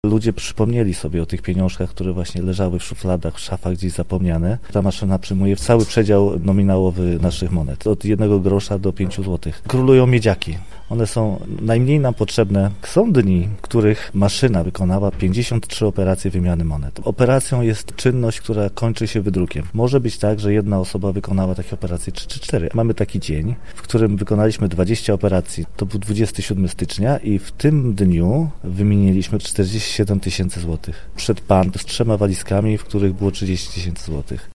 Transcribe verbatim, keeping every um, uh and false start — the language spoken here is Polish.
Ludzie przypomnieli sobie o tych pieniążkach, które właśnie leżały w szufladach, w szafach gdzieś zapomniane. Ta maszyna przyjmuje cały przedział nominałowy naszych monet, od jednego grosza do pięciu złotych. Królują miedziaki. One są najmniej nam potrzebne. Są dni, w których maszyna wykonała pięćdziesiąt trzy operacje wymiany monet. Operacją jest czynność, która kończy się wydrukiem. Może być tak, że jedna osoba wykonała takie operacje trzy czy cztery. Mamy taki dzień, w którym wykonaliśmy dwadzieścia operacji. To był dwudziestego siódmego stycznia i w tym dniu wymieniliśmy czterdzieści siedem tysięcy złotych. Przed pan z trzema walizkami, w których było trzydzieści tysięcy złotych.